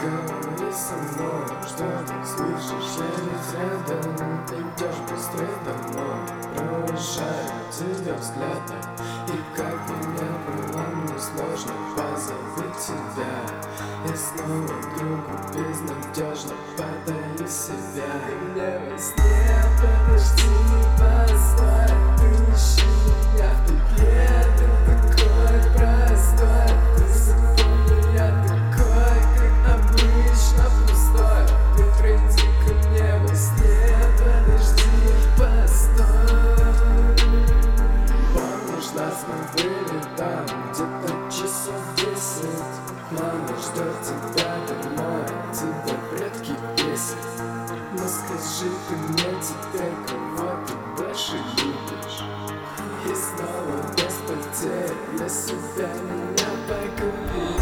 Говори со мной, что ты слышишь, я ведь рядом. Идешь быстрее домой, провожаю тебя взглядом. И как меня было мне сложно позабыть тебя. Я снова другу безнадежно подаю себя. И мне во сне подожди, постой, ты ищи меня в петле. Ты такой простой, ты запомни, я такой, как обычно пустой. Ты приди ко мне во сне, подожди, постой. Помнишь, нас мы были там где-то часов 10. Мама ждет тебя домой, тебя предки бесит. Но скажи ты мне теперь, кого ты больше любишь? И снова без потерь для себя меня погуби.